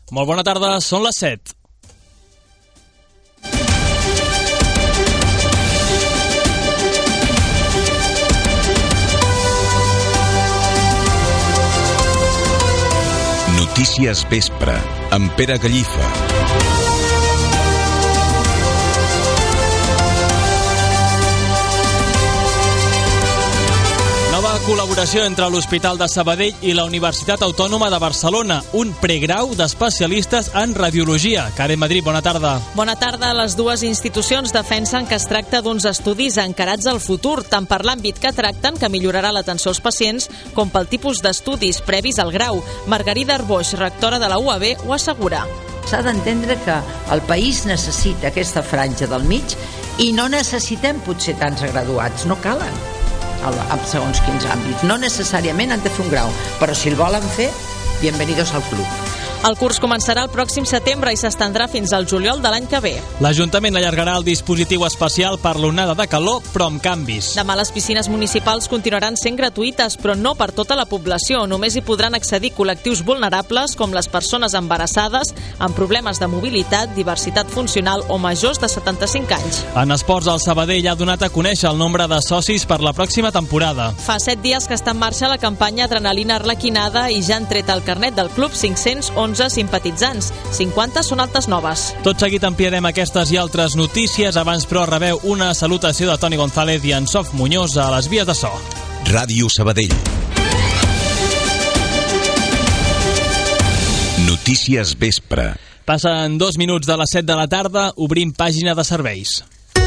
Molt bona tarda, són les 7. Notícies Vespre, amb Pere Gallifa. Nova col·laboració entre l'Hospital de Sabadell i la Universitat Autònoma de Barcelona. Un pregrau d'especialistes en radiologia. Karen Madrid, bona tarda. Bona tarda. Les dues institucions defensen que es tracta d'uns estudis encarats al futur, tant per l'àmbit que tracten, que millorarà l'atenció als pacients, com pel tipus d'estudis previs al grau. Margarida Arboix, rectora de la UAB, ho assegura. S'ha d'entendre que el país necessita aquesta franja del mig i no necessitem potser tants graduats, no calen. En segons quins àmbits. No necessàriament han de fer un grau, però si el volen fer, bienvenidos al club. El curs començarà el pròxim setembre i s'estendrà fins al juliol de l'any que ve. L'Ajuntament allargarà el dispositiu especial per l'onada de calor, però amb canvis. Demà les piscines municipals continuaran sent gratuïtes, però no per tota la població. Només hi podran accedir col·lectius vulnerables, com les persones embarassades, amb problemes de mobilitat, diversitat funcional o majors de 75 anys. En esports, el Sabadell ha donat a conèixer el nombre de socis per la pròxima temporada. Fa 7 dies que està en marxa la campanya Adrenalina Arlequinada i ja han tret el carnet del club 511 simpatitzants. 50 són altes noves. Tot seguit ampliarem aquestes i altres notícies. Abans, però, rebeu una salutació de Toni González i en Sof Muñoz a les vies de so. Ràdio Sabadell. Notícies Vespre. Passen 2 minuts de les 7 de la tarda, obrim pàgina de serveis.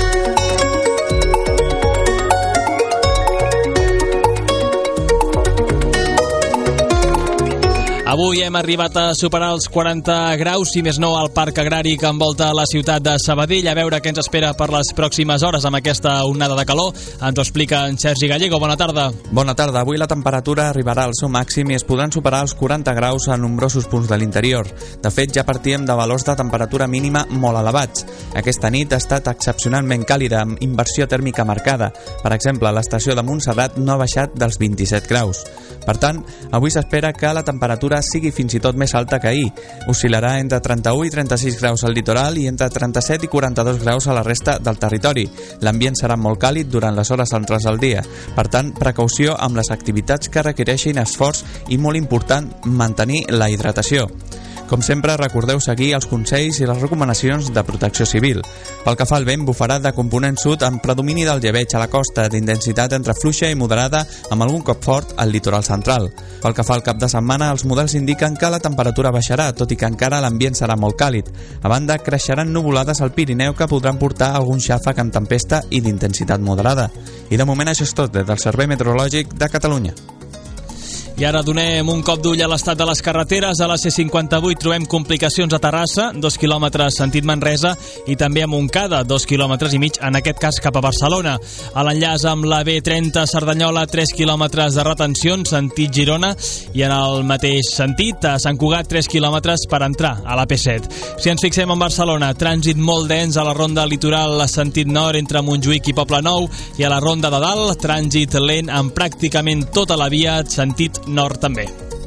Avui hem arribat a superar els 40 graus, si més no, al parc agrari que envolta la ciutat de Sabadell. A veure què ens espera per les pròximes hores amb aquesta onada de calor. Ens ho explica en Sergi Gallego. Bona tarda. Bona tarda. Avui la temperatura arribarà al seu màxim i es podran superar els 40 graus a nombrosos punts de l'interior. De fet, ja partíem de valors de temperatura mínima molt elevats. Aquesta nit ha estat excepcionalment càlida, amb inversió tèrmica marcada. Per exemple, l'estació de Montserrat no ha baixat dels 27 graus. Per tant, avui s'espera que la temperatura sigui fins i tot més alta que ahir. Oscil·larà entre 31 i 36 graus al litoral i entre 37 i 42 graus a la resta del territori. L'ambient serà molt càlid durant les hores centrals del dia. Per tant, precaució amb les activitats que requereixin esforç i, molt important, mantenir la hidratació. Com sempre, recordeu seguir els consells i les recomanacions de Protecció Civil. Pel que fa al vent, bufarà de component sud amb predomini del llebeig a la costa, d'intensitat entre fluixa i moderada, amb algun cop fort al litoral central. Pel que fa al cap de setmana, els models indiquen que la temperatura baixarà, tot i que encara l'ambient serà molt càlid. A banda, creixeran nuvolades al Pirineu que podran portar algun xàfec amb tempesta i d'intensitat moderada. I de moment això és tot des del Servei Meteorològic de Catalunya. I ara donem un cop d'ull a l'estat de les carreteres. A la C58 trobem complicacions a Terrassa, 2 quilòmetres sentit Manresa, i també a Montcada, 2 quilòmetres i mig, en aquest cas cap a Barcelona. A l'enllaç amb la B30 Cerdanyola, 3 quilòmetres de retencions, sentit Girona, i en el mateix sentit, a Sant Cugat, 3 quilòmetres per entrar a la P7. Si ens fixem en Barcelona, trànsit molt dens a la ronda litoral sentit nord entre Montjuïc i Poblenou, i a la ronda de dalt, trànsit lent en pràcticament tota la via sentit nord també.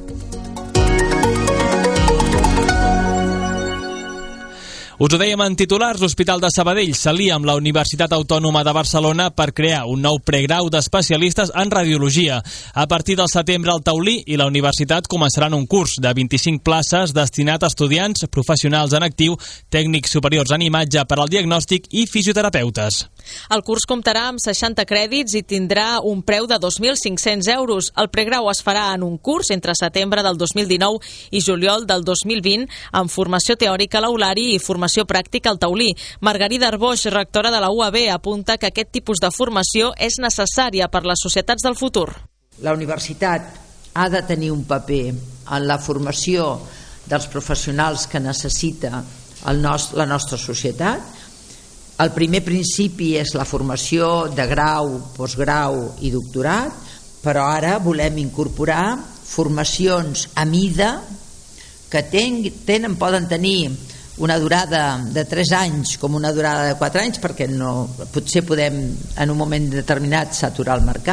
Us ho dèiem en titulars, l'Hospital de Sabadell s'alia amb la Universitat Autònoma de Barcelona per crear un nou pregrau d'especialistes en radiologia. A partir del setembre, el Taulí i la universitat començaran un curs de 25 places destinat a estudiants, professionals en actiu, tècnics superiors en imatge per al diagnòstic i fisioterapeutes. El curs comptarà amb 60 crèdits i tindrà un preu de 2.500 euros. El pregrau es farà en un curs entre setembre del 2019 i juliol del 2020 amb formació teòrica a l'aulari i formació pràctica al Taulí. Margarida Arboix, rectora de la UAB, apunta que aquest tipus de formació és necessària per les societats del futur. La universitat ha de tenir un paper en la formació dels professionals que necessita la nostra societat. El primer principi és la formació de grau, postgrau i doctorat, però ara volem incorporar formacions a mida que poden tenir una durada de 3 anys com una durada de 4 anys, perquè potser podem en un moment determinat saturar el mercat.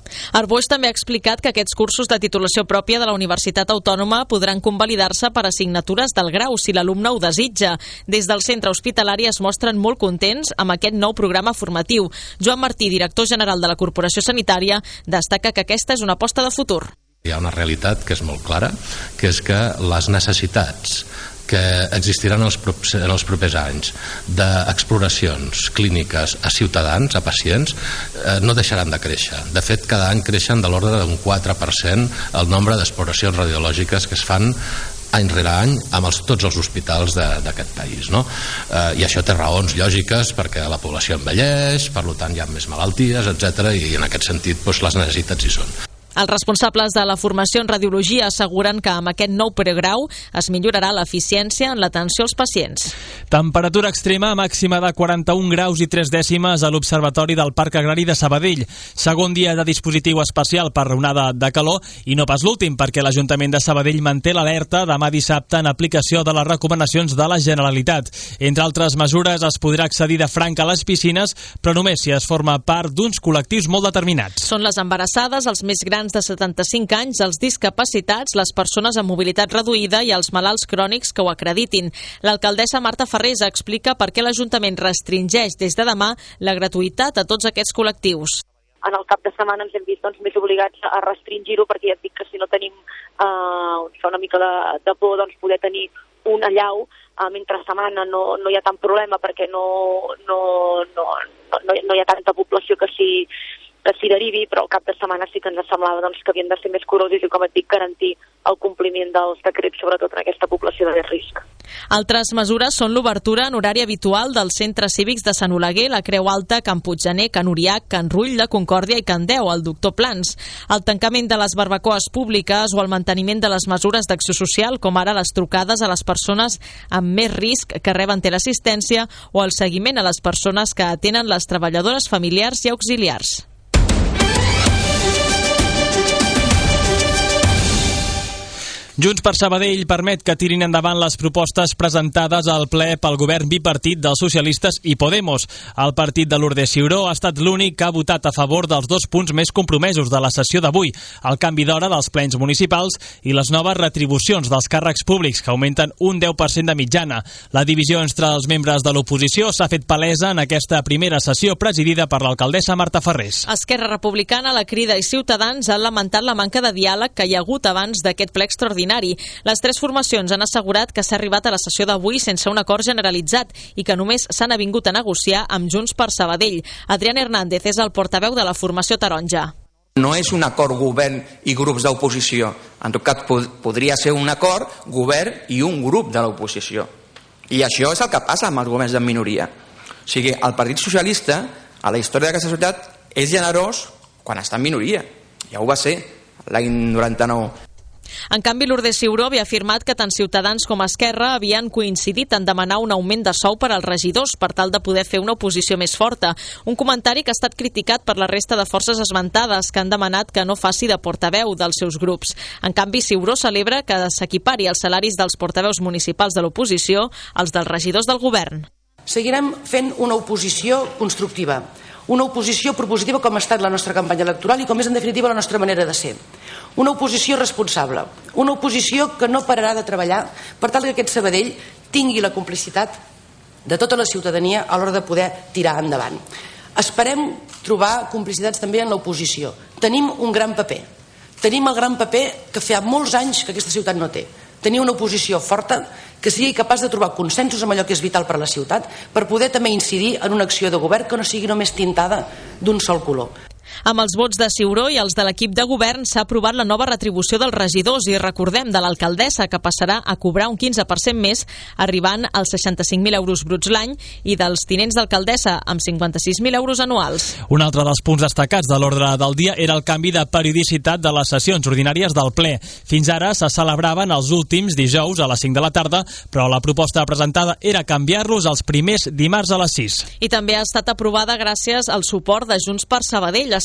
Arboix també ha explicat que aquests cursos de titulació pròpia de la Universitat Autònoma podran convalidar-se per assignatures del grau si l'alumne ho desitja. Des del centre hospitalari es mostren molt contents amb aquest nou programa formatiu. Joan Martí, director general de la Corporació Sanitària, destaca que aquesta és una aposta de futur. Hi ha una realitat que és molt clara, que és que les necessitats que existiran en els propers anys d'exploracions clíniques a ciutadans, a pacients, no deixaran de créixer. De fet, cada any creixen de l'ordre d'un 4% el nombre d'exploracions radiològiques que es fan any rere any amb tots els hospitals d'aquest país, no? I això té raons lògiques perquè la població envelleix, per tant hi ha més malalties, etc. I en aquest sentit les necessitats hi són. Els responsables de la formació en radiologia asseguren que amb aquest nou pregrau es millorarà l'eficiència en l'atenció als pacients. Temperatura extrema màxima de 41 graus i 3 dècimes a l'Observatori del Parc Agrari de Sabadell. Segon dia de dispositiu especial per onada de calor i no pas l'últim, perquè l'Ajuntament de Sabadell manté l'alerta demà dissabte en aplicació de les recomanacions de la Generalitat. Entre altres mesures, es podrà accedir de franc a les piscines, però només si es forma part d'uns col·lectius molt determinats. Són les embarassades, els més grans de 75 anys, els discapacitats, les persones amb mobilitat reduïda i els malalts crònics que ho acreditin. L'alcaldessa Marta Farrés explica per què l'Ajuntament restringeix des de demà la gratuïtat a tots aquests col·lectius. En el cap de setmana ens hem vist més obligats a restringir-ho, perquè ja et dic que si no tenim fa una mica de por poder tenir un allau, mentre setmana no hi ha tant problema perquè no hi ha tanta població que s'hi derivi, però al cap de setmana sí que ens semblava que havien de ser més curosos i, com et dic, garantir el compliment dels decrets, sobretot en aquesta població de risc. Altres mesures són l'obertura en horari habitual dels centres cívics de Sant Oleguer, la Creu Alta, Can Puiggener, Can Uriac, Can Rull, la Concòrdia i Can Deu, el Doctor Plans. El tancament de les barbacoes públiques o el manteniment de les mesures d'acció social, com ara les trucades a les persones amb més risc que reben teleassistència o el seguiment a les persones que atenen les treballadores familiars i auxiliars. Junts per Sabadell permet que tirin endavant les propostes presentades al ple pel govern bipartit dels socialistes i Podemos. El partit de Lourdes Ciuró ha estat l'únic que ha votat a favor dels 2 punts més compromesos de la sessió d'avui, el canvi d'hora dels plens municipals i les noves retribucions dels càrrecs públics, que augmenten un 10% de mitjana. La divisió entre els membres de l'oposició s'ha fet palesa en aquesta primera sessió presidida per l'alcaldessa Marta Farrés. Esquerra Republicana, La Crida i Ciutadans han lamentat la manca de diàleg que hi ha hagut abans d'aquest ple extraordinari. Les 3 formacions han assegurat que s'ha arribat a la sessió d'avui sense un acord generalitzat i que només s'han avingut a negociar amb Junts per Sabadell. Adrián Hernández és el portaveu de la formació taronja. No és un acord govern i grups d'oposició. En tot cas, podria ser un acord govern i un grup de l'oposició. I això és el que passa amb els governs de minoria. O sigui, el Partit Socialista, a la història d'aquesta societat, és generós quan està en minoria. Ja ho va ser l'any 99. En canvi, Lourdes Ciuró havia afirmat que tant Ciutadans com Esquerra havien coincidit en demanar un augment de sou per als regidors per tal de poder fer una oposició més forta. Un comentari que ha estat criticat per la resta de forces esmentades, que han demanat que no faci de portaveu dels seus grups. En canvi, Ciuró celebra que s'equipari els salaris dels portaveus municipals de l'oposició als dels regidors del govern. Seguirem fent una oposició constructiva, una oposició propositiva com ha estat la nostra campanya electoral i com és en definitiva la nostra manera de ser. Una oposició responsable, una oposició que no pararà de treballar per tal que aquest Sabadell tingui la complicitat de tota la ciutadania a l'hora de poder tirar endavant. Esperem trobar complicitats també en l'oposició. Tenim un gran paper. Tenim el gran paper que fa molts anys que aquesta ciutat no té. Tenir una oposició forta que sigui capaç de trobar consensos amb allò que és vital per a la ciutat per poder també incidir en una acció de govern que no sigui només tintada d'un sol color. Amb els vots de Ciuró i els de l'equip de govern s'ha aprovat la nova retribució dels regidors i recordem de l'alcaldessa, que passarà a cobrar un 15% més, arribant als 65.000 euros bruts l'any, i dels tinents d'alcaldessa amb 56.000 euros anuals. Un altre dels punts destacats de l'ordre del dia era el canvi de periodicitat de les sessions ordinàries del ple. Fins ara se celebraven els últims dijous a les 5 de la tarda, però la proposta presentada era canviar-los els primers dimarts a les 6. I també ha estat aprovada gràcies al suport de Junts per Sabadell. Es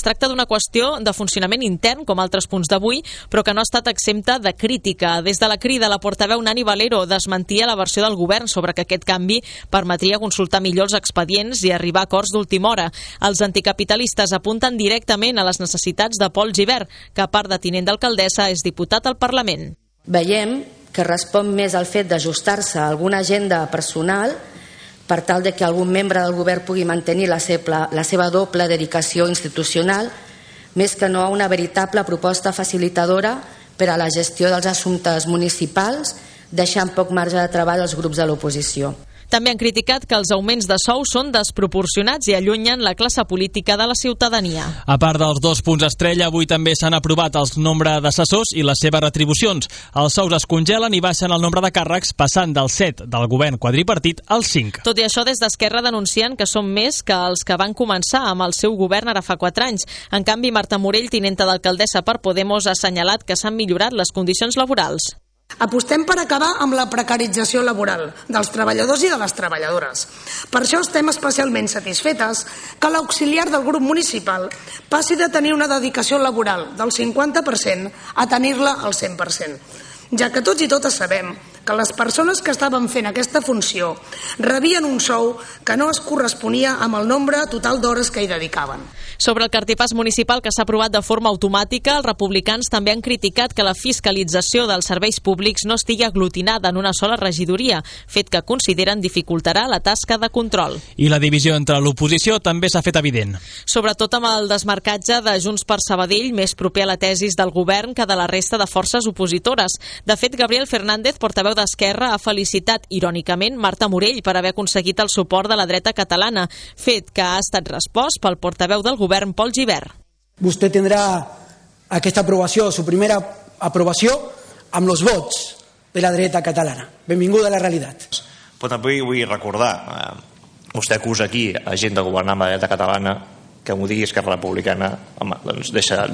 tracta d'una qüestió de funcionament intern, com altres punts d'avui, però que no ha estat exempta de crítica. Des de la Crida, la portaveu Nani Valero desmentia la versió del govern sobre que aquest canvi permetria consultar millor els expedients i arribar a acords d'última hora. Els anticapitalistes apunten directament a les necessitats de Pol Gibert, que a part de tinent d'alcaldessa és diputat al Parlament. Veiem que respon més al fet d'ajustar-se a alguna agenda personal per tal de que algun membre del govern pugui mantenir la seva doble dedicació institucional, més que no a una veritable proposta facilitadora per a la gestió dels assumptes municipals, deixant poc marge de treball als grups de l'oposició. També han criticat que els augments de sou són desproporcionats i allunyen la classe política de la ciutadania. A part dels 2 punts estrella, avui també s'han aprovat el nombre d'assessors i les seves retribucions. Els sous es congelen i baixen el nombre de càrrecs, passant del 7 del govern quadripartit al 5. Tot i això, des d'Esquerra denuncien que són més que els que van començar amb el seu govern ara fa 4 anys. En canvi, Marta Morell, tinenta d'alcaldessa per Podemos, ha assenyalat que s'han millorat les condicions laborals. Apostem per acabar amb la precarització laboral dels treballadors i de les treballadores. Per això estem especialment satisfetes que l'auxiliar del grup municipal passi de tenir una dedicació laboral del 50% a tenir-la al 100%, ja que tots i totes sabem que les persones que estaven fent aquesta funció rebien un sou que no es corresponia amb el nombre total d'hores que hi dedicaven. Sobre el cartipàs municipal que s'ha aprovat de forma automàtica, els republicans també han criticat que la fiscalització dels serveis públics no estigui aglutinada en una sola regidoria, fet que consideren dificultarà la tasca de control. I la divisió entre l'oposició també s'ha fet evident. Sobretot amb el desmarcatge de Junts per Sabadell, més proper a la tesis del govern que de la resta de forces opositores. De fet, Gabriel Fernández, portaveu d'Esquerra, ha felicitat irònicament Marta Morell per haver aconseguit el suport de la dreta catalana, fet que ha estat respost pel portaveu del govern, Pol Gibert. Vostè tindrà aquesta aprovació, su primera aprovació, amb els vots de la dreta catalana. Benvinguda a la realitat. Però també vull recordar, vostè acusa aquí a gent de governar amb la dreta catalana, que m'ho digui Esquerra Republicana, home, doncs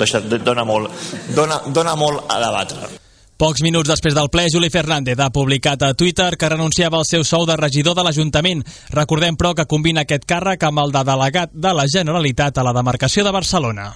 dona molt a debatre. Pocs minuts després del ple, Juli Fernández ha publicat a Twitter que renunciava al seu sou de regidor de l'Ajuntament. Recordem, però, que combina aquest càrrec amb el de delegat de la Generalitat a la demarcació de Barcelona.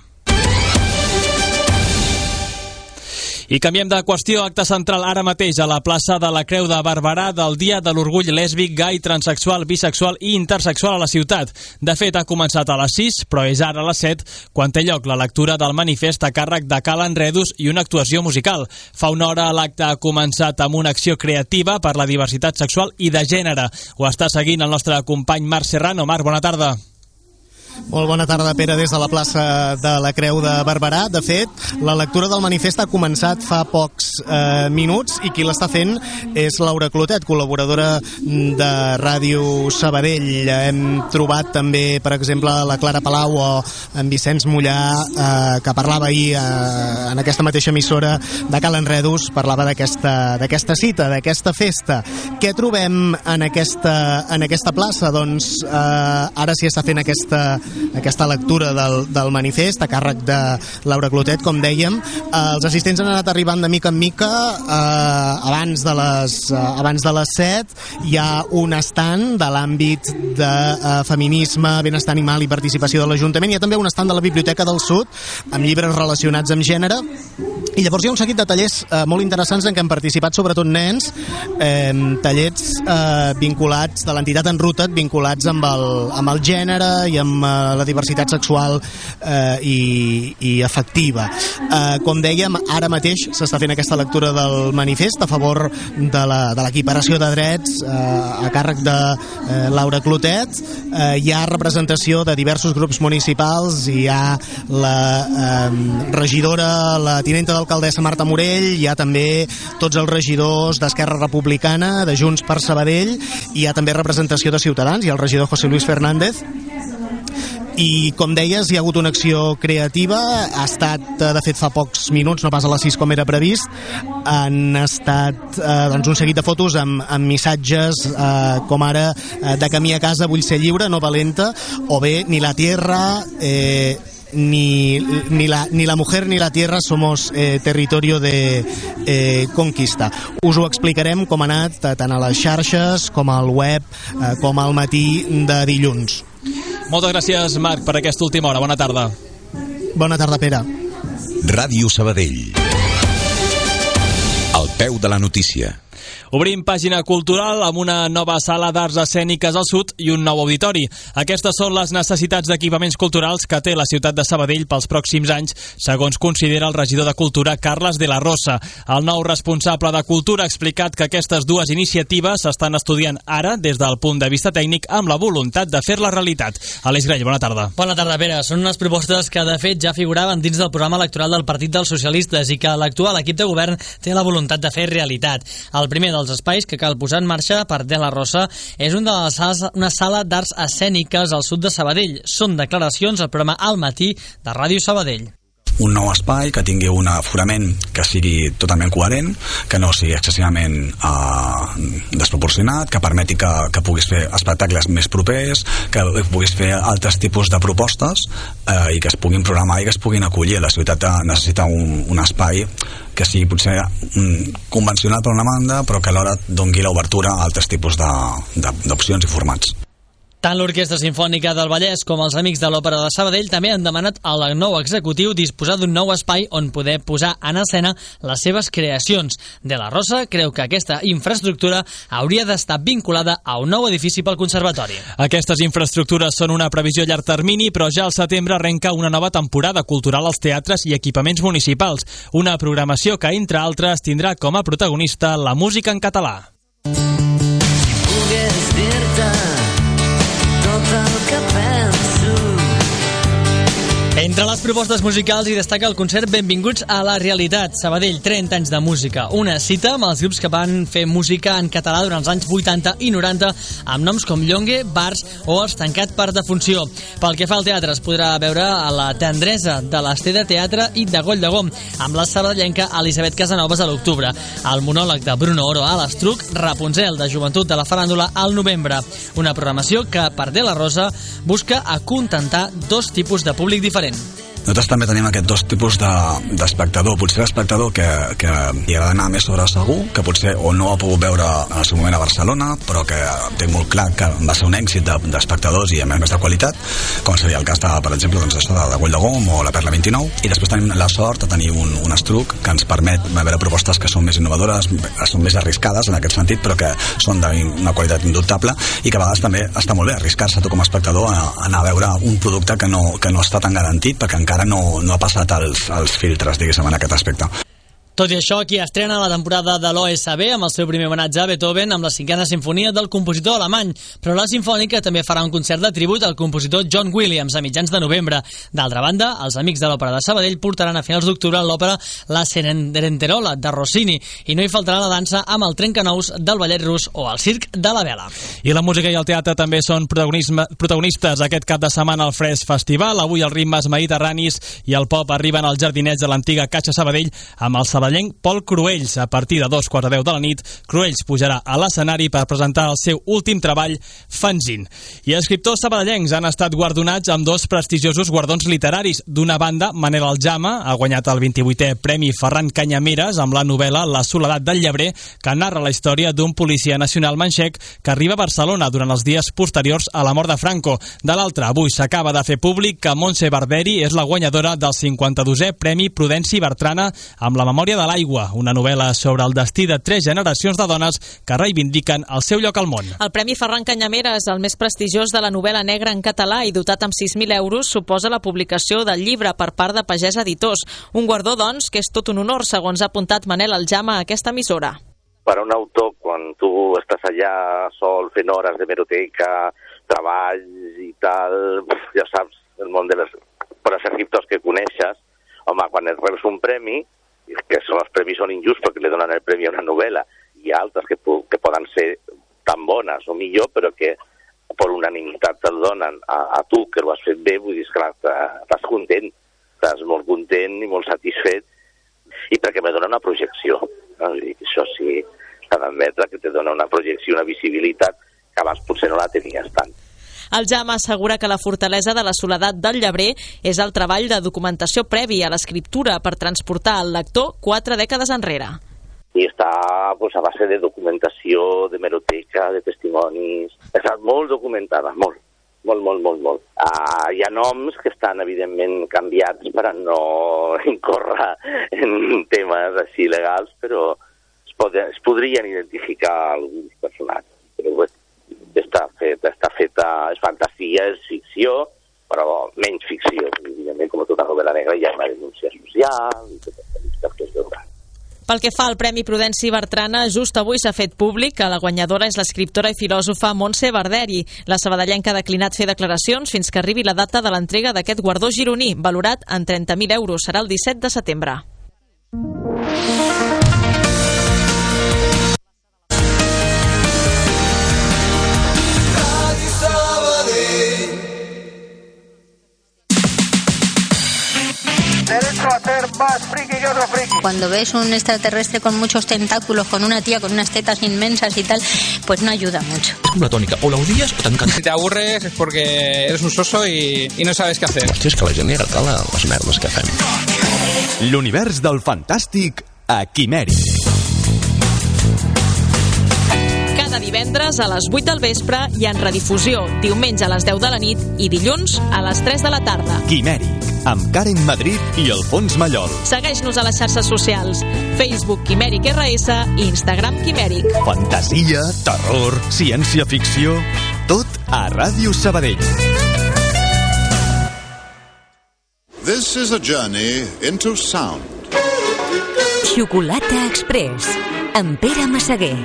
I canviem de qüestió. Acte central ara mateix a la plaça de la Creu de Barberà del Dia de l'Orgull Lèsbic, Gai, Transsexual, Bisexual i Intersexual a la ciutat. De fet, ha començat a les 6, però és ara a les 7, quan té lloc la lectura del manifest a càrrec de Cal Enredus i una actuació musical. Fa una hora l'acte ha començat amb una acció creativa per la diversitat sexual i de gènere. Ho està seguint el nostre company Marc Serrano. Marc, bona tarda. Molt bona tarda, Pere, des de la plaça de la Creu de Barberà. De fet, la lectura del manifest ha començat fa pocs minuts i qui l'està fent és Laura Clotet, col·laboradora de Ràdio Sabadell. Hem trobat també, per exemple, la Clara Palau o en Vicenç Mollà, que parlava ahir en aquesta mateixa emissora de Cal Enredus, parlava d'aquesta cita, d'aquesta festa. Què trobem en aquesta plaça? Doncs ara s'hi està fent aquesta lectura del manifest a càrrec de Laura Clotet, com dèiem. Els assistents han anat arribant de mica en mica. Abans de les 7 hi ha un stand de l'àmbit de feminisme, benestar animal i participació de l'Ajuntament. Hi ha també un stand de la Biblioteca del Sud amb llibres relacionats amb gènere, i llavors hi ha un seguit de tallers molt interessants en què han participat sobretot nens, tallers vinculats de l'entitat Enruta't, vinculats amb el gènere i amb la diversitat sexual i afectiva. Com dèiem, ara mateix s'està fent aquesta lectura del manifest a favor de l'equiparació de drets a càrrec de Laura Clotet. Hi ha representació de diversos grups municipals, hi ha la regidora, la tinenta d'alcaldessa Marta Morell, hi ha també tots els regidors d'Esquerra Republicana, de Junts per Sabadell, hi ha també representació de Ciutadans, hi ha el regidor José Luis Fernández. I, com deies, hi ha hagut una acció creativa. Ha estat, de fet, fa pocs minuts, no pas a les 6 com era previst. Han estat un seguit de fotos amb missatges com ara de camí a casa vull ser lliure, no valenta, o bé ni la tierra... Ni la mujer ni la tierra somos territorio de conquista. Us ho explicarem com ha anat tant a les xarxes com al web com al matí de dilluns. Moltes gràcies, Marc, per aquesta última hora. Bona tarda. Bona tarda, Pere. Ràdio Sabadell. Al peu de la notícia. Obrim pàgina cultural amb una nova sala d'arts escèniques al sud i un nou auditori. Aquestes són les necessitats d'equipaments culturals que té la ciutat de Sabadell pels pròxims anys, segons considera el regidor de Cultura, Carles de la Rosa. El nou responsable de Cultura ha explicat que aquestes dues iniciatives s'estan estudiant ara des del punt de vista tècnic amb la voluntat de fer-la realitat. Aleix Grell, bona tarda. Bona tarda, Pere. Són unes propostes que, de fet, ja figuraven dins del programa electoral del Partit dels Socialistes i que l'actual equip de govern té la voluntat de fer realitat. El primer dels espais que cal posar en marxa per De la Rosa és una sala d'arts escèniques al sud de Sabadell. Són declaracions al programa Al Matí de Ràdio Sabadell. Un nou espai que tingui un aforament que sigui totalment coherent, que no sigui excessivament desproporcionat, que permeti que puguis fer espectacles més propers, que puguis fer altres tipus de propostes i que es puguin programar i que es puguin acollir. La ciutat necessita un espai que sigui potser convencional per una banda, però que alhora doni l'obertura a altres tipus d'opcions i formats. Tant l'Orquestra Simfònica del Vallès com els Amics de l'Òpera de Sabadell també han demanat al nou executiu disposar d'un nou espai on poder posar en escena les seves creacions. De la Rosa creu que aquesta infraestructura hauria d'estar vinculada a un nou edifici pel Conservatori. Aquestes infraestructures són una previsió a llarg termini, però ja al setembre arrenca una nova temporada cultural als teatres i equipaments municipals. Una programació que, entre altres, tindrà com a protagonista la música en català. Si pogués dir-te tot el que penso. Entre les propostes musicals hi destaca el concert Benvinguts a la Realitat. Sabadell, 30 anys de música. Una cita amb els grups que van fer música en català durant els anys 80 i 90 amb noms com Llongue, Bars o Els Tancat per Defunció. Pel que fa al teatre, es podrà veure a La Tendresa de l'Ester de Teatre i de Goll de Gom amb la sabadellenca Elisabet Casanovas a l'octubre. El monòleg de Bruno Oro a l'Estruc, Rapunzel de Joventut de la Faràndula al novembre. Una programació que, per De la Rosa, busca acontentar dos tipus de públic diferent. Nosaltres també tenim aquests dos tipus d'espectador. Potser l'espectador que hi ha d'anar més sobre segur, que potser o no ha pogut veure en el seu moment a Barcelona, però que té molt clar que va ser un èxit d'espectadors i a més de qualitat, com seria el cas de, per exemple, de Goll de Gom o la Perla 29. I després tenim la sort de tenir un estruc que ens permet veure propostes que són més innovadores, són més arriscades en aquest sentit, però que són d'una qualitat indubtable i que a vegades també està molt bé arriscar-se tu com a espectador a anar a veure un producte que no està tan garantit perquè encara no ha passat els filtres, diguéssim, en aquest aspecte. Tot i això, qui estrena la temporada de l'OSB amb el seu primer homenatge a Beethoven amb la 5a sinfonia del compositor alemany, però la Simfònica també farà un concert de tribut al compositor John Williams a mitjans de novembre. D'altra banda, els Amics de l'Òpera de Sabadell portaran a finals d'octubre l'òpera La Cenerentola de Rossini i no hi faltarà la dansa amb el Trencanous del Ballet Rus o el Circ de la Vela. I la música i el teatre també són protagonistes aquest cap de setmana al Fresc Festival. Avui els ritmes mediterranis i el pop arriben als jardinets de l'antiga Caixa Sabadell amb el sabadellenc Pol Cruells. A partir de 2:45 de la nit, Cruells pujarà a l'escenari per presentar el seu últim treball, Fanzine. I escriptors sabadellencs han estat guardonats amb dos prestigiosos guardons literaris. D'una banda, Manel Aljama ha guanyat el 28è Premi Ferran Canyameres amb la novel·la La soledat del llebrer, que narra la història d'un policia nacional manxec que arriba a Barcelona durant els dies posteriors a la mort de Franco. De l'altra, avui s'acaba de fer públic que Montse Barberi és la guanyadora del 52è Premi Prudenci Bertrana amb La memòria de l'aigua, una novel·la sobre el destí de 3 generacions de dones que reivindiquen el seu lloc al món. El Premi Ferran Canyameres, el més prestigiós de la novel·la negra en català i dotat amb 6.000 euros, suposa la publicació del llibre per part de Pagès Editors. Un guardó, doncs, que és tot un honor, segons ha apuntat Manel Aljama a aquesta emissora. Per a un autor, quan tu estàs allà sol fent hores de hemeroteca, treballs i tal, ja saps, el món de per als escriptors que coneixes, home, quan et reps un premi, que els premis són injusts perquè li donen el premi a una novel·la, i altres que poden ser tan bones o millor, però que per unanimitat te'l donen a tu, que ho has fet bé, vull dir, esclar, estàs content, estàs molt content i molt satisfet, i perquè me dona una projecció. Vull dir, això sí, s'ha d'admetre que te dona una projecció, una visibilitat, que abans potser no la tenies tant. El Jama assegura que la fortalesa de la soledat del llebrer és el treball de documentació previ a l'escriptura per transportar el lector 4 dècades enrere. I està a base de documentació, d'hemeroteca, de testimonis. Està molt documentada, molt. Molt. Hi ha noms que estan, evidentment, canviats per a no incórrer en temes així legals, però es podrien identificar alguns personatges. Però bé, està feta, és fantasia, és ficció, però menys ficció. Evidentment, com tota novel·la negra, hi ha una denúncia social i tot això que es veurà. Pel que fa al Premi Prudenci Bertrana, just avui s'ha fet públic que la guanyadora és l'escriptora i filòsofa Montse Barderi. La sabadellenca ha declinat fer declaracions fins que arribi la data de l'entrega d'aquest guardó gironí, valorat en 30.000 euros. Serà el 17 de setembre. Derecho a ser más friki que otro friki. Cuando ves un extraterrestre con muchos tentáculos, con una tía con unas tetas inmensas y tal, pues no ayuda mucho. Es como la tónica, o la odias o te encanta. Si te aburres es porque eres un soso y no sabes què hacer. Hòstia, és que la gent li agrada les merdes que fem. L'univers del fantàstic a Quimèric. Cada divendres a les 8 del vespre i en redifusió, diumenge a les 10 de la nit i dilluns a les 3 de la tarda. Quimèric, amb Karen Madrid i Alfons Mallol. Segueix-nos a les xarxes socials, Facebook Quimèric RS i Instagram Quimèric. Fantasia, terror, ciència-ficció, tot a Ràdio Sabadell. This is a journey into sound. Xocolata Express, amb Pere Massaguer.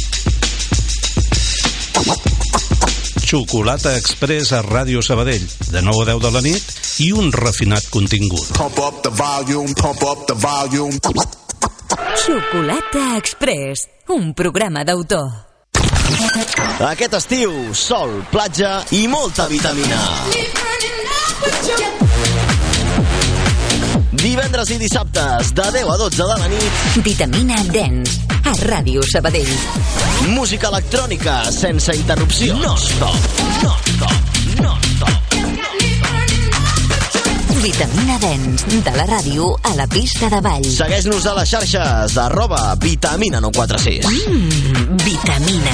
Xocolata Express a Ràdio Sabadell, de 9 a 10 de la nit i un refinat contingut. Pump up the volume, pump up the volume. Xocolata Express, un programa d'autor. Aquest estiu, sol, platja i molta vitamina. Divendres i dissabtes, de 10 a 12 de la nit. Vitamina Dance, a Ràdio Sabadell. Música electrònica sense interrupció. Non-stop. Vitamina Dance, de la ràdio a la pista de ball. Segueix-nos a les xarxes @Vitamina946. Vitamina.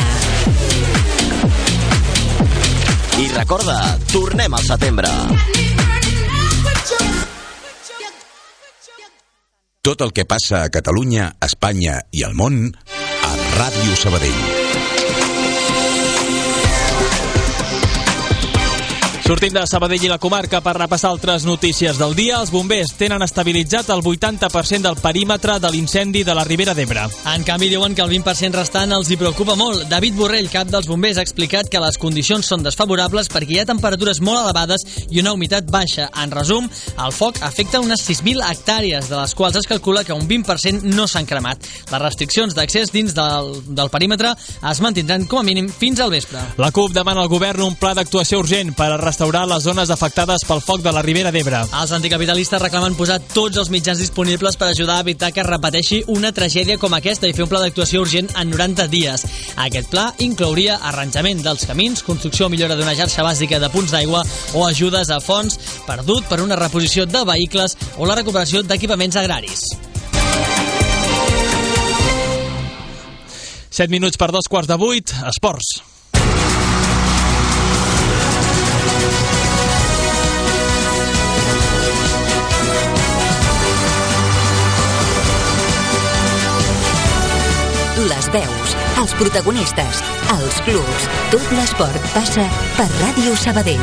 I recorda, tornem al setembre. Tot el que passa a Catalunya, Espanya i al món a Ràdio Sabadell. Sortim de Sabadell i la comarca per repassar altres notícies del dia. Els bombers tenen estabilitzat el 80% del perímetre de l'incendi de la Ribera d'Ebre. En canvi, diuen que el 20% restant els hi preocupa molt. David Borrell, cap dels bombers, ha explicat que les condicions són desfavorables perquè hi ha temperatures molt elevades i una humitat baixa. En resum, el foc afecta unes 6.000 hectàrees, de les quals es calcula que un 20% no s'han cremat. Les restriccions d'accés dins del perímetre es mantindran com a mínim fins al vespre. La CUP demana al govern un pla d'actuació urgent per a restaurar les zones afectades pel foc de la Ribera d'Ebre. Els anticapitalistes reclamen posar tots els mitjans disponibles per ajudar a evitar que es repeteixi una tragèdia com aquesta i fer un pla d'actuació urgent en 90 dies. Aquest pla inclouria arranjament dels camins, construcció o millora d'una xarxa bàsica de punts d'aigua o ajudes a fons perdut per una reposició de vehicles o la recuperació d'equipaments agraris. 7 minuts per 2:15, esports. Les veus, els protagonistes, els clubs, tot l'esport passa per Ràdio Sabadell.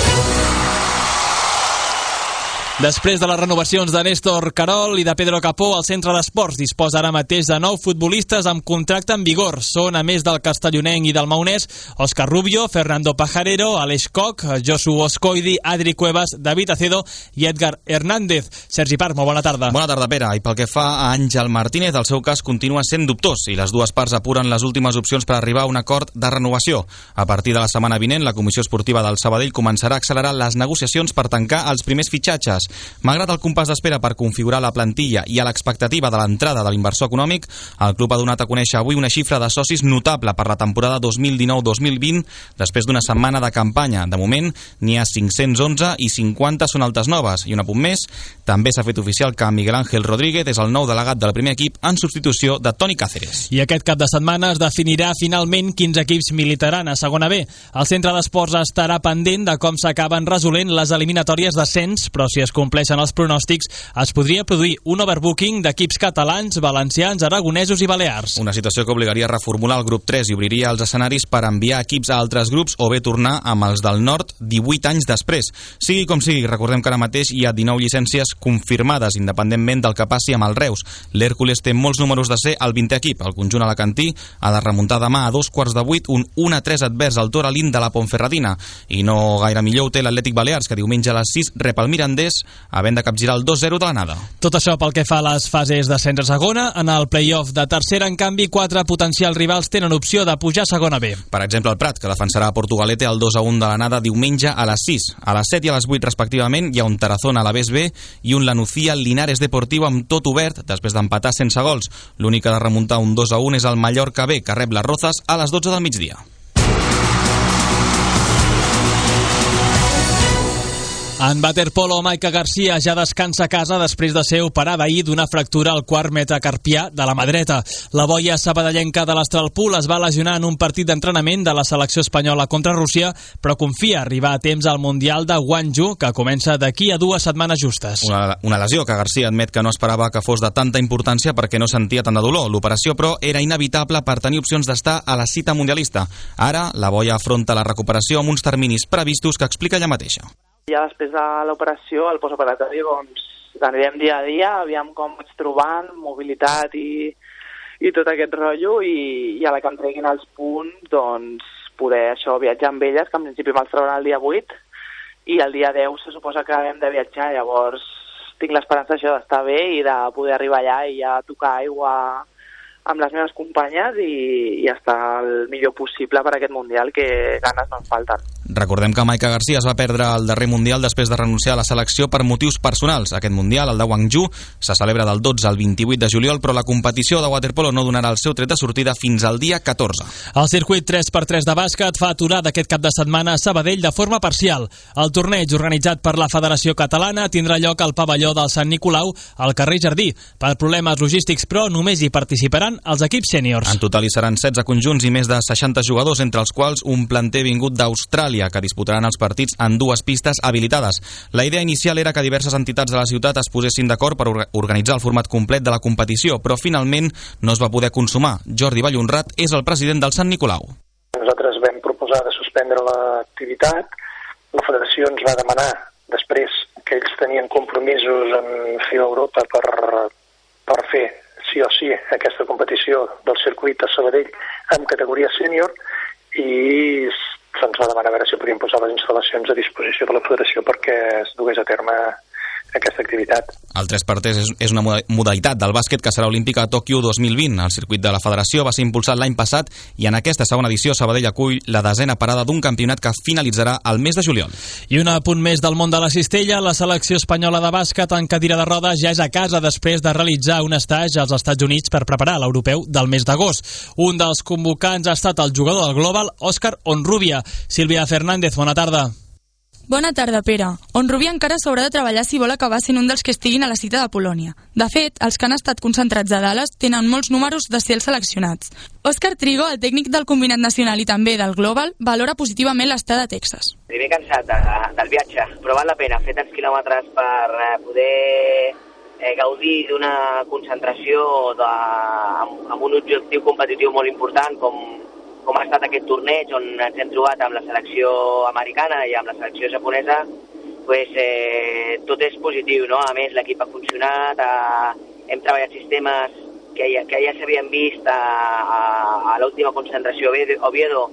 Després de les renovacions de Néstor Carol i de Pedro Capó, el centre d'esports disposa ara mateix de 9 futbolistes amb contracte en vigor. Són, a més del castellonenc i del maonès, Òscar Rubio, Fernando Pajarero, Aleix Koch, Josu Oscoidi, Adri Cuevas, David Acedo i Edgar Hernández. Sergi Parc, molt bona tarda. Bona tarda, Pere. I pel que fa a Àngel Martínez, el seu cas continua sent dubtós i les dues parts apuren les últimes opcions per arribar a un acord de renovació. A partir de la setmana vinent, la Comissió Esportiva del Sabadell començarà a accelerar les negociacions per tancar els primers fitxatges. Malgrat el compàs d'espera per configurar la plantilla i a l'expectativa de l'entrada de l'inversor econòmic, el club ha donat a conèixer avui una xifra de socis notable per la temporada 2019-2020 després d'una setmana de campanya. De moment, n'hi ha 511 i 50 són altes noves. I un apunt més, també s'ha fet oficial que Miguel Ángel Rodríguez és el nou delegat del primer equip en substitució de Toni Cáceres. I aquest cap de setmana es definirà finalment quins equips militaran a segona B. El centre d'esports estarà pendent de com s'acaben resolent les eliminatòries d'ascens, però si es compleixen els pronòstics es podria produir un overbooking d'equips catalans, valencians, aragonesos i balears. Una situació que obligaria a reformular el grup 3 i obriria els escenaris per enviar equips a altres grups o bé tornar amb els del nord 18 anys després. Sigui com sigui, recordem que ara mateix hi ha 19 llicències confirmades, independentment del que passi amb el Reus. L'Hèrcules té molts números de ser el 20è equip. El conjunt alacantí ha de remuntar demà a 7:15 un 1-3 advers al Toralín de la Ponferradina. I no gaire millor ho té l'Atlètic Balears, que diumenge a les 6 rep el Mirandés, havent de capgirar el 2-0 de l'anada. Tot això pel que fa a les fases d'ascens a segona. En el play-off de tercera, en canvi, 4 potencials rivals tenen opció de pujar a segona B. Per exemple, el Prat, que defensarà a Portugalete el 2-1 de l'anada diumenge a les 6. A les 7 i a les 8, respectivament, hi ha un Tarazona a la B i un Lanucía Linares Deportiu amb tot obert després d'empatar sense gols. L'únic que ha de remuntar un 2-1 és el Mallorca B, que rep les Rozas a les 12 del migdia. En waterpolo, Maica Garcia ja descansa a casa després de ser operada ahir d'una fractura al quart metacarpià de la mà dreta. La boia sabadellenca de l'Astralpool es va lesionar en un partit d'entrenament de la selecció espanyola contra Rússia, però confia arribar a temps al Mundial de Gwangju, que comença d'aquí a 2 setmanes justes. Una lesió que Garcia admet que no esperava que fos de tanta importància perquè no sentia tant de dolor. L'operació, però, era inevitable per tenir opcions d'estar a la cita mundialista. Ara, la boia afronta la recuperació amb uns terminis previstos que explica ella mateixa. Ja després de l'operació, el postoperatori, doncs, anirem dia a dia, aviam com vaig trobant, mobilitat i tot aquest rotllo, i a la que em treguin els punts, doncs, poder això viatjar amb elles, que en principi me'ls trauran el dia 8, i el dia 10 se suposa que hem de viatjar, llavors tinc l'esperança això d'estar bé i de poder arribar allà i ja tocar aigua amb les meves companyes i estar el millor possible per aquest Mundial, que ganes no en falten. Recordem que Maica Garcia es va perdre el darrer Mundial després de renunciar a la selecció per motius personals. Aquest Mundial, el de Gwangju, se celebra del 12 al 28 de juliol, però la competició de waterpolo no donarà el seu tret de sortida fins al dia 14. El circuit 3x3 de bàsquet fa aturada aquest cap de setmana a Sabadell de forma parcial. El torneig, organitzat per la Federació Catalana, tindrà lloc al pavelló del Sant Nicolau, al carrer Jardí. Per problemes logístics, però, només hi participaran els equips sèniors. En total hi seran 16 conjunts i més de 60 jugadors, entre els quals un planter vingut d'Austràlia, que disputaran els partits en 2 pistes habilitades. La idea inicial era que diverses entitats de la ciutat es posessin d'acord per organitzar el format complet de la competició, però finalment no es va poder consumar. Jordi Vallhonrat és el president del Sant Nicolau. Nosaltres vam proposar de suspendre l'activitat. La federació ens va demanar després que ells tenien compromisos en FIBA Europa per fer sí o sí aquesta competició del circuit a Sabadell en categoria sènior, i se'ns va demanar a veure si podíem posar les instal·lacions a disposició de la federació perquè es dugués a terme aquesta activitat. El 3x3 és una modalitat del bàsquet que serà olímpica a Tòquio 2020. El circuit de la federació va ser impulsat l'any passat i en aquesta segona edició Sabadell acull la 10a parada d'un campionat que finalitzarà el mes de juliol. I un apunt més del món de la cistella, la selecció espanyola de bàsquet en cadira de rodes ja és a casa després de realitzar un estatge als Estats Units per preparar l'europeu del mes d'agost. Un dels convocants ha estat el jugador del Global, Òscar Onrubia. Sílvia Fernández, bona tarda. Bona tarda, Pere. Onrubia encara s'haurà de treballar si vol acabar sent un dels que estiguin a la cita de Polònia. De fet, els que han estat concentrats a Dallas tenen molts números de ser els seleccionats. Òscar Trigo, el tècnic del combinat nacional i també del Global, valora positivament l'estada a Texas. Primer cansat del viatge, però val la pena fer tants quilòmetres per poder gaudir d'una concentració amb un objectiu competitiu molt important com ha estat aquest torneig on ens hem trobat amb la selecció americana i amb la selecció japonesa. Tot és positiu, no? A més, l'equip ha funcionat, hem treballat sistemes que ja s'havien vist a l'última concentració a Oviedo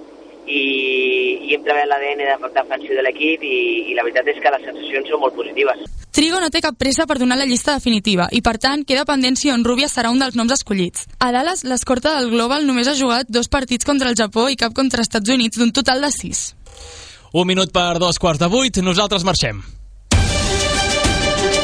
i hem treballat l'ADN defensiu de l'equip i la veritat és que les sensacions són molt positives. Trigo no té cap pressa per donar la llista definitiva i, per tant, queda pendent si Onrubia serà un dels noms escollits. A Dallas, l'escorta del Global només ha jugat 2 partits contra el Japó i cap contra Estats Units, d'un total de 6. 1 minut per 7:15, nosaltres marxem.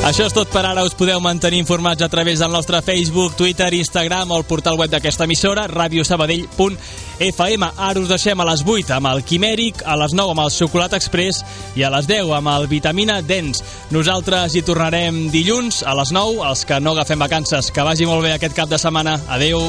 Això és tot per ara. Us podeu mantenir informats a través del nostre Facebook, Twitter, Instagram o el portal web d'aquesta emissora, radiosabadell.fm. Ara us deixem a les 8 amb el Quimèric, a les 9 amb el Xocolata Express i a les 10 amb el Vitamina Dens. Nosaltres hi tornarem dilluns a les 9, els que no agafem vacances. Que vagi molt bé aquest cap de setmana. Adeu.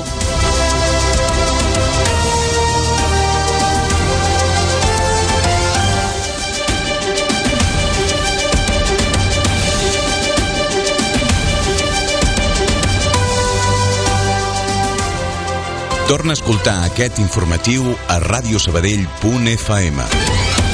Torna a escoltar aquest informatiu a radiosabadell.fm.